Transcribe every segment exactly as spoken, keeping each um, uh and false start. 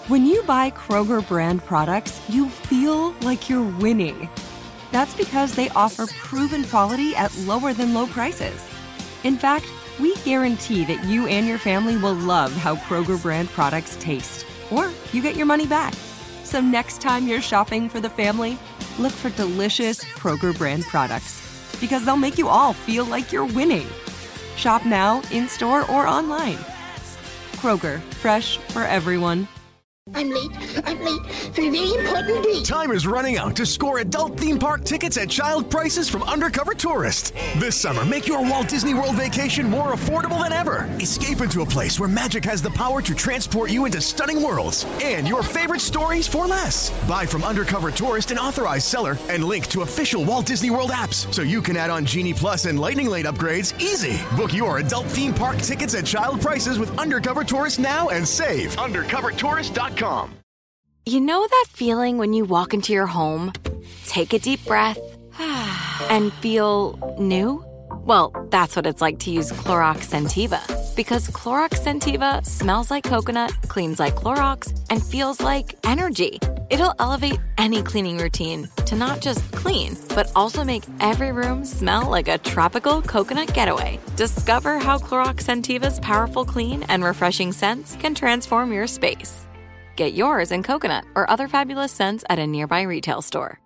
When you buy Kroger brand products, you feel like you're winning. That's because they offer proven quality at lower than low prices. In fact, we guarantee that you and your family will love how Kroger brand products taste, or you get your money back. So next time you're shopping for the family, look for delicious Kroger brand products, because they'll make you all feel like you're winning. Shop now, in-store, or online. Kroger, fresh for everyone. I'm late. I'm late for a very important date. Time is running out to score adult theme park tickets at child prices from Undercover Tourist. This summer, make your Walt Disney World vacation more affordable than ever. Escape into a place where magic has the power to transport you into stunning worlds and your favorite stories for less. Buy from Undercover Tourist, an authorized seller, and link to official Walt Disney World apps so you can add on Genie Plus and Lightning Lane upgrades easy. Book your adult theme park tickets at child prices with Undercover Tourist now and save. undercover tourist dot com. You know that feeling when you walk into your home, take a deep breath, and feel new? Well, that's what it's like to use Clorox Scentiva. Because Clorox Scentiva smells like coconut, cleans like Clorox, and feels like energy. It'll elevate any cleaning routine to not just clean, but also make every room smell like a tropical coconut getaway. Discover how Clorox Scentiva's powerful clean and refreshing scents can transform your space. Get yours in coconut or other fabulous scents at a nearby retail store.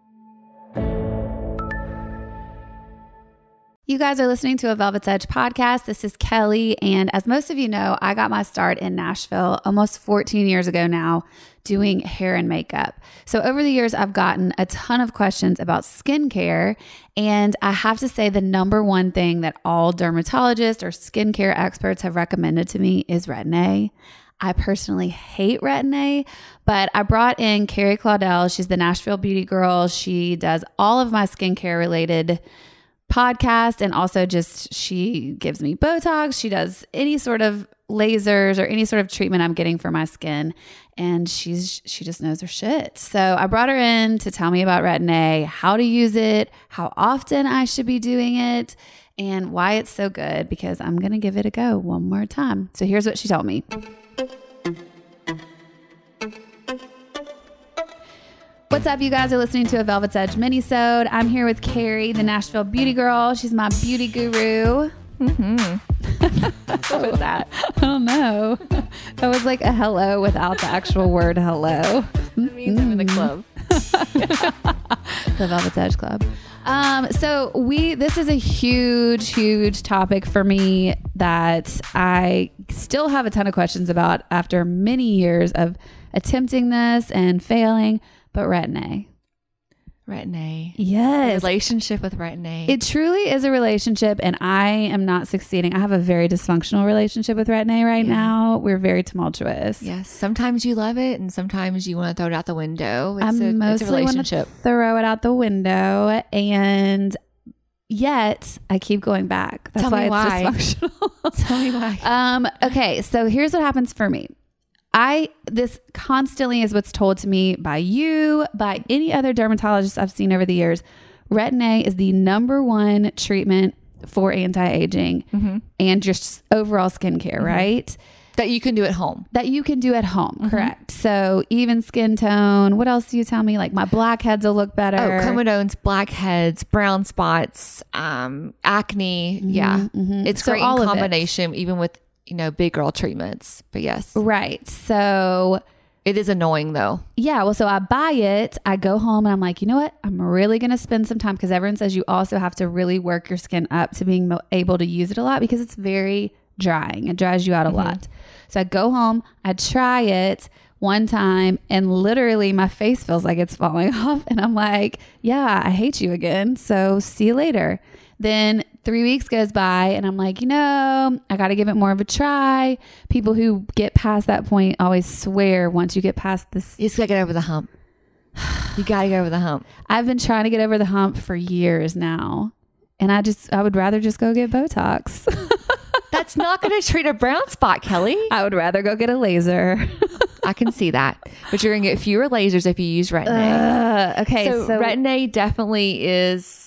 You guys are listening to a Velvet's Edge podcast. This is Kelly. And as most of you know, I got my start in Nashville almost fourteen years ago now doing hair and makeup. So over the years, I've gotten a ton of questions about skincare. And I have to say the number one thing that all dermatologists or skincare experts have recommended to me is Retin-A. I personally hate Retin-A, but I brought in Carrie Claudel. She's the Nashville beauty girl. She does all of my skincare related podcasts, and also just she gives me Botox. She does any sort of lasers or any sort of treatment I'm getting for my skin, and she's she just knows her shit. So I brought her in to tell me about Retin-A, how to use it, how often I should be doing it, and why it's so good, because I'm going to give it a go one more time. So here's what she told me. What's up, you guys are listening to a Velvet's Edge mini-sode. I'm here with Carrie, the Nashville beauty girl. She's my beauty guru. Mm-hmm. What was that? I don't know. That was like a hello without the actual word hello. It means I'm in the club. The Velvet's Edge Club. Um, so we, this is a huge, huge topic for me that I still have a ton of questions about after many years of attempting this and failing, but Retin-A. Retin-A. Yes. Relationship with Retin-A. It truly is a relationship, and I am not succeeding. I have a very dysfunctional relationship with Retin-A right yeah. now. We're very tumultuous. Yes. Sometimes you love it, and sometimes you want to throw it out the window. It's I a, mostly it's a relationship. want to throw it out the window, and yet I keep going back. That's Tell why me it's why. dysfunctional. Tell me why. Um, okay, so here's what happens for me. I, this constantly is what's told to me by you, by any other dermatologist I've seen over the years. Retin-A is the number one treatment for anti-aging mm-hmm. and just overall skincare, mm-hmm. right? That you can do at home. That you can do at home, mm-hmm. correct. So even skin tone, what else do you tell me? Like my blackheads will look better. Oh, comedones, blackheads, brown spots, um, acne. Mm-hmm, yeah. Mm-hmm. It's so great in combination, even with you know, big girl treatments, but yes. Right. So it is annoying though. Yeah. Well, so I buy it, I go home and I'm like, you know what? I'm really going to spend some time, because everyone says you also have to really work your skin up to being mo- able to use it a lot, because it's very drying. It dries you out a mm-hmm. lot. So I go home, I try it one time, and literally my face feels like it's falling off. And I'm like, yeah, I hate you again. So see you later. Then three weeks goes by and I'm like, you know, I got to give it more of a try. People who get past that point always swear once you get past this. You just got to get over the hump. You got to get over the hump. I've been trying to get over the hump for years now. And I just, I would rather just go get Botox. That's not going to treat a brown spot, Kelly. I would rather go get a laser. I can see that. But you're going to get fewer lasers if you use Retin-A. Uh, okay. So, so Retin-A definitely is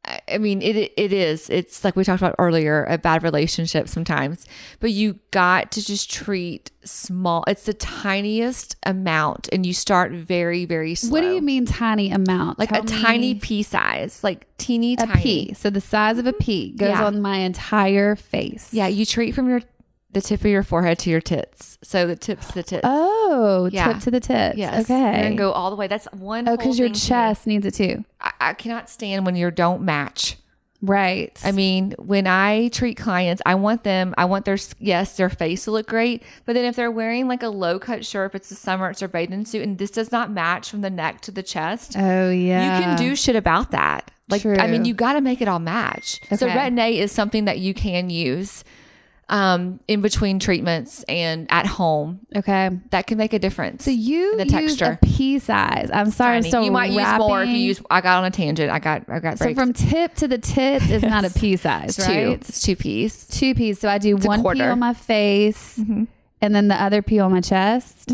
I mean, it it is. It's like we talked about earlier, a bad relationship sometimes. But you got to just treat small. It's the tiniest amount, and you start very, very slow. What do you mean tiny amount? Like Tell a me. tiny pea size, like teeny A tiny. pea. So the size of a pea goes Yeah. on my entire face. Yeah, you treat from your the tip of your forehead to your tits. So the tips to the tits. Oh, Yeah. tip to the tits. Yes. Okay. And go all the way. That's one. Oh, whole because your thing to me. chest needs it too. I, I cannot stand when you don't match. Right. I mean, when I treat clients, I want them, I want their, yes, their face to look great. But then if they're wearing like a low cut shirt, if it's the summer, it's their bathing suit, and this does not match from the neck to the chest, oh, yeah. you can do shit about that. Like, True. I mean, you got to make it all match. So Okay. Retin-A is something that you can use um, in between treatments and at home. Okay. That can make a difference. So you in the use texture. a pea size. I'm sorry. I'm Tiny. still You might use more if you wrapping- use. I got on a tangent. I got. I got. So breaks. from tip to the tits is not a pea size, It's right? two. It's two peas. Two peas. So I do It's a one pea quarter. on my face Mm-hmm. and then the other pea on my chest.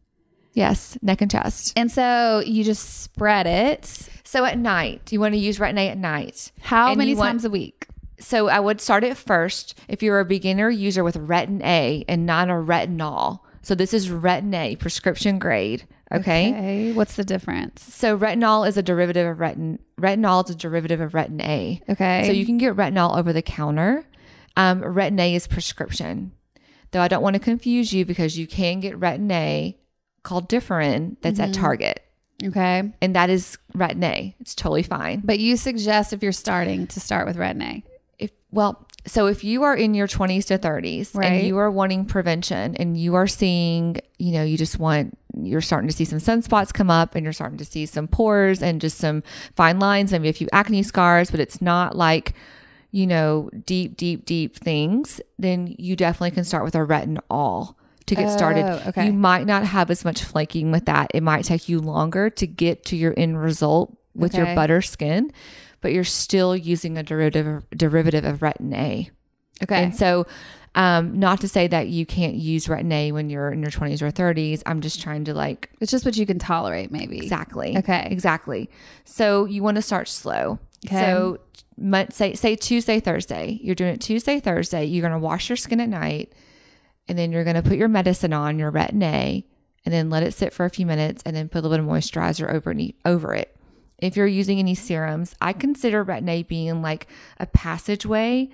Yes, neck and chest. And so you just spread it. So at night, you want to use Retin-A at night. How And many you want- times a week? So I would start it first if you're a beginner user with Retin-A and not a retinol. So this is Retin-A, prescription grade. Okay. Okay. What's the difference? So retinol is a derivative of retin. Retinol is a derivative of Retin-A. Okay. So you can get retinol over the counter. Um, Retin-A is prescription. Though I don't want to confuse you because you can get Retin-A called Differin that's Mm-hmm. at Target. Okay. And that is Retin-A. It's totally fine. But you suggest if you're starting to start with Retin-A. If well, so if you are in your twenties to thirties Right. and you are wanting prevention and you are seeing, you know, you just want, you're starting to see some sunspots come up and you're starting to see some pores and just some fine lines, maybe a few acne scars, but it's not like, you know, deep, deep, deep things, then you definitely can start with a retinol to get started. Oh, okay. You might not have as much flaking with that. It might take you longer to get to your end result with your Okay. butter skin, but you're still using a derivative derivative of Retin-A. Okay. And so, um, not to say that you can't use Retin-A when you're in your twenties or thirties. I'm just trying to like It's just what you can tolerate, maybe. exactly. Okay. Exactly. So you want to start slow. Okay. So mon- say say Tuesday, Thursday. You're doing it Tuesday, Thursday. You're going to wash your skin at night, and then you're going to put your medicine on, your Retin-A, and then let it sit for a few minutes, and then put a little bit of moisturizer over it, over it. If you're using any serums, I consider Retin-A being like a passageway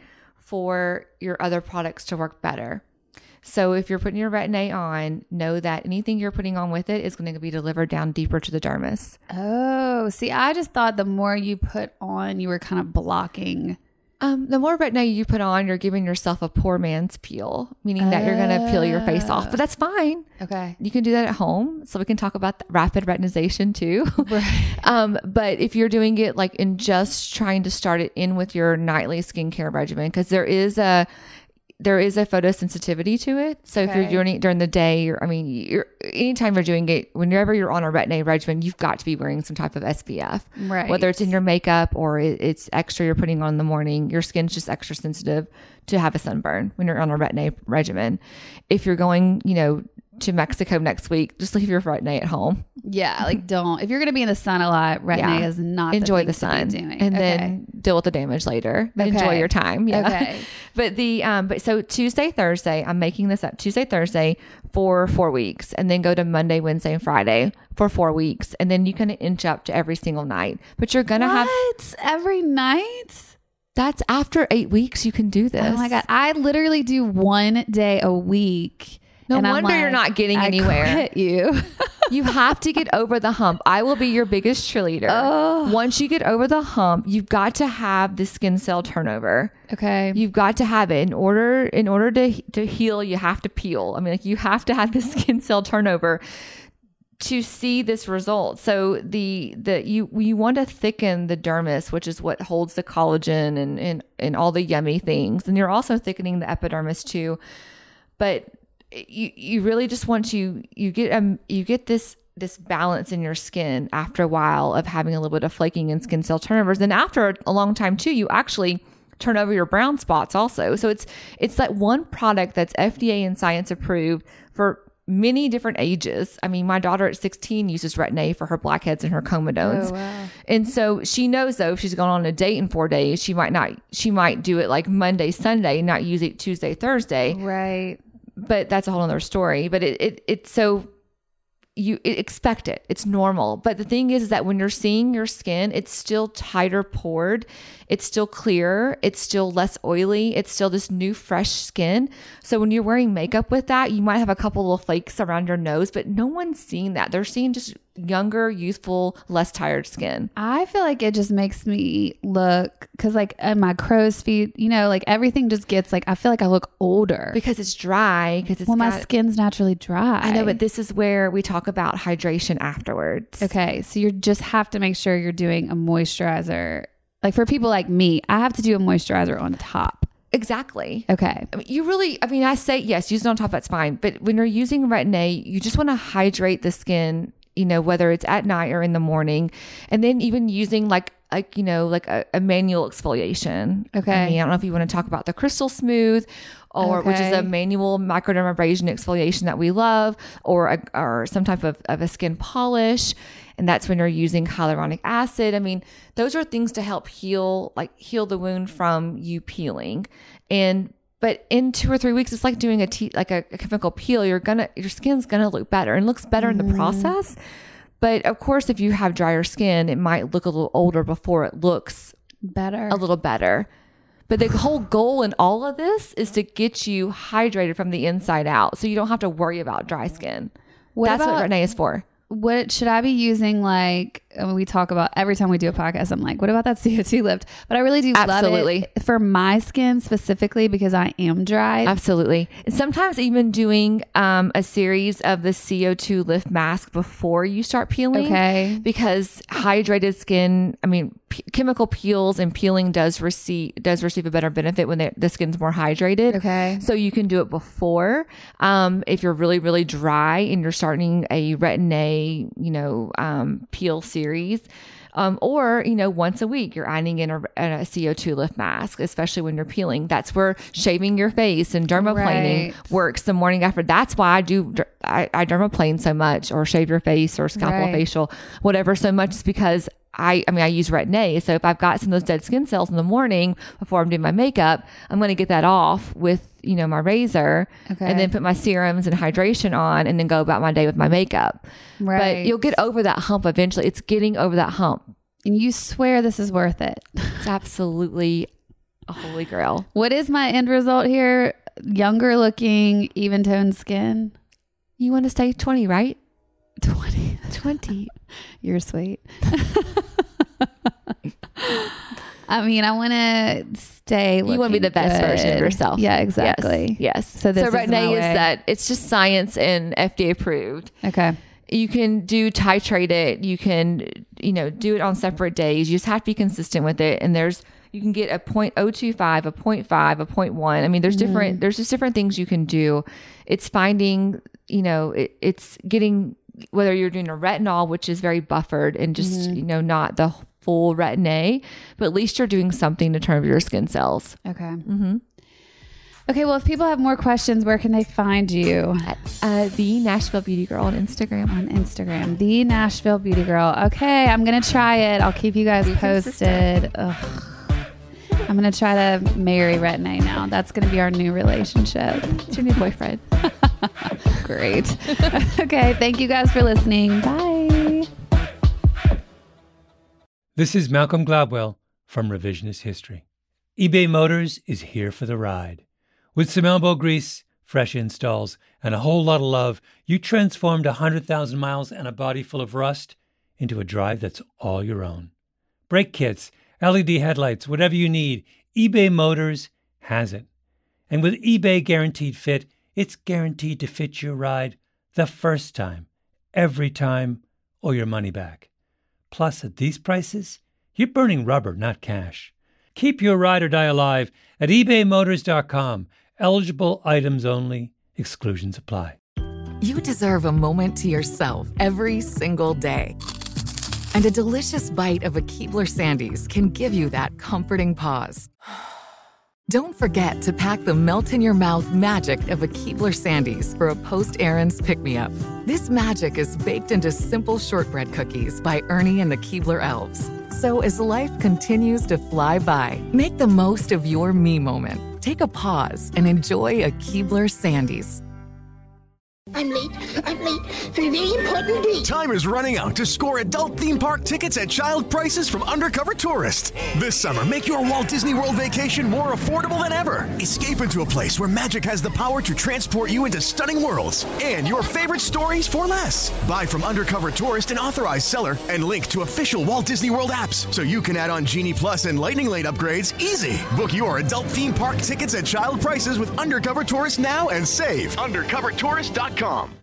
for your other products to work better. So if you're putting your Retin-A on, know that anything you're putting on with it is going to be delivered down deeper to the dermis. Oh, see, I just thought the more you put on, you were kind of blocking. Um, the more Retin-A you put on, you're giving yourself a poor man's peel, meaning that you're going to peel your face off, but that's fine. Okay. You can do that at home. So we can talk about the rapid retinization too. Right. Um, but if you're doing it like in just trying to start it in with your nightly skincare regimen, because there is a there is a photosensitivity to it. So if you're Okay. doing it during the day, you're, I mean, you're, anytime you're doing it, whenever you're on a Retin-A regimen, you've got to be wearing some type of S P F. Right. Whether it's in your makeup or it, it's extra you're putting on in the morning, your skin's just extra sensitive to have a sunburn when you're on a Retin-A regimen. If you're going, you know, to Mexico next week, just leave your Retin-A at home. Yeah, like don't. If you're going to be in the sun a lot, Retin-A Yeah. is not Enjoy the, the thing to sun be doing. and Okay. then deal with the damage later. But Enjoy Okay. your time. Yeah. Okay. But the um but so Tuesday, Thursday, I'm making this up. Tuesday, Thursday for four weeks and then go to Monday, Wednesday, and Friday for four weeks. And then you kind of inch up to every single night. But you're gonna have What? Every night? that's after eight weeks you can do this. Oh my God. I literally do one day a week. No and I'm wonder you're like, not getting I anywhere. quit you. You have to get over the hump. I will be your biggest cheerleader. Oh. Once you get over the hump, you've got to have the skin cell turnover. Okay. You've got to have it in order in order to to heal. You have to peel. I mean, like you have to have the skin cell turnover to see this result. So the the you you want to thicken the dermis, which is what holds the collagen and and and all the yummy things. And you're also thickening the epidermis too. But you you really just want to you get um you get this this balance in your skin after a while of having a little bit of flaking and skin cell turnovers. And after a long time too, you actually turn over your brown spots also. So it's it's that one product that's F D A and science approved for many different ages. I mean, my daughter at sixteen uses Retin-A for her blackheads and her comedones. Oh, wow. And so she knows, though, if she's gone on a date in four days, she might not, she might do it like Monday, Sunday, not use it Tuesday, Thursday. Right. But that's a whole other story. But it, it it's so you expect it. It's normal. But the thing is, is that when you're seeing your skin, it's still tighter pored. It's still clearer. It's still less oily. It's still this new, fresh skin. So when you're wearing makeup with that, you might have a couple little flakes around your nose, but no one's seeing that. They're seeing just younger, youthful, less tired skin. I feel like it just makes me look, because like in my crow's feet, you know, like everything just gets like, I feel like I look older. Because it's dry. Because it's well, got, my skin's naturally dry. I know, but this is where we talk about hydration afterwards. Okay. So you just have to make sure you're doing a moisturizer. Like for people like me, I have to do a moisturizer on top. Exactly. Okay. I mean, you really, I mean, I say, yes, use it on top, that's fine. But when you're using Retin-A, you just want to hydrate the skin, you know, whether it's at night or in the morning. And then even using like, like, you know, like a, a manual exfoliation. Okay. I mean, I don't know if you want to talk about the Crystal Smooth or Okay. which is a manual microdermabrasion exfoliation that we love, or a, or some type of, of a skin polish. And that's when you're using hyaluronic acid. I mean, those are things to help heal, like heal the wound from you peeling. And, but in two or three weeks, it's like doing a tea, like a, a chemical peel. You're gonna, your skin's gonna look better and looks better mm. in the process. But of course, if you have drier skin, it might look a little older before it looks better, a little better. But the whole goal in all of this is to get you hydrated from the inside out, so you don't have to worry about dry skin. What That's about, what Retin-A is for. What should I be using? Like, I mean, we talk about every time we do a podcast, I'm like, what about that C O two lift? But I really do Absolutely. love it for my skin specifically because I am dry. Absolutely. And sometimes even doing um, a series of the C O two lift mask before you start peeling. Okay. Because hydrated skin, I mean, p- chemical peels and peeling does receive does receive a better benefit when the skin's more hydrated. Okay. So you can do it before. Um, if you're really, really dry and you're starting a Retin-A, you know, um, peel series, um, or, you know, once a week, you're adding in a, a C O two lift mask, especially when you're peeling. That's where shaving your face and dermaplaning right. works the morning after. That's why I do, I, I dermaplane so much, or shave your face or scalpel right. facial, whatever, so much is because I, I mean, I use Retin-A. So if I've got some of those dead skin cells in the morning before I'm doing my makeup, I'm going to get that off with, you know, my razor okay. and then put my serums and hydration on and then go about my day with my makeup. Right. But you'll get over that hump eventually. It's getting over that hump. And you swear this is worth it. It's absolutely a holy grail. What is my end result here? Younger looking, even toned skin. You want to stay twenty, right? twenty. twenty. You're sweet. I mean, I want to stay looking You want to be the best good. version of yourself. Yeah, exactly. Yes. yes. So this so is Retin-A my is way. that it's just science and F D A approved. Okay. You can do titrate it. You can, you know, do it on separate days. You just have to be consistent with it. And there's, you can get a point oh two five, a point five, a point one. I mean, there's different, mm. there's just different things you can do. It's finding, you know, it, it's getting, whether you're doing a retinol, which is very buffered and just, mm-hmm. you know, not the full Retin-A, but at least you're doing something to turn over your skin cells. Okay. Mm-hmm. Okay. Well, if people have more questions, where can they find you? Uh, the Nashville Beauty Girl on Instagram. On Instagram, the Nashville Beauty Girl. Okay. I'm going to try it. I'll keep you guys posted. Ugh. I'm going to try to marry Retin-A now. That's going to be our new relationship. It's your new boyfriend. Great. Okay. Thank you guys for listening. Bye. This is Malcolm Gladwell from Revisionist History. eBay Motors is here for the ride. With some elbow grease, fresh installs, and a whole lot of love, you transformed one hundred thousand miles and a body full of rust into a drive that's all your own. Brake kits, L E D headlights, whatever you need, eBay Motors has it. And with eBay Guaranteed Fit, it's guaranteed to fit your ride the first time, every time, or your money back. Plus, at these prices, you're burning rubber, not cash. Keep your ride or die alive at ebay motors dot com. Eligible items only. Exclusions apply. You deserve a moment to yourself every single day. And a delicious bite of a Keebler Sandies can give you that comforting pause. Don't forget to pack the melt-in-your-mouth magic of a Keebler Sandies for a post-errands pick-me-up. This magic is baked into simple shortbread cookies by Ernie and the Keebler Elves. So as life continues to fly by, make the most of your me moment. Take a pause and enjoy a Keebler Sandies. I'm late. I'm late for a very important date. Time is running out to score adult theme park tickets at child prices from Undercover Tourist. This summer, make your Walt Disney World vacation more affordable than ever. Escape into a place where magic has the power to transport you into stunning worlds and your favorite stories for less. Buy from Undercover Tourist, an authorized seller, and link to official Walt Disney World apps so you can add on Genie Plus and Lightning Lane upgrades easy. Book your adult theme park tickets at child prices with Undercover Tourist now and save. undercover tourist dot com.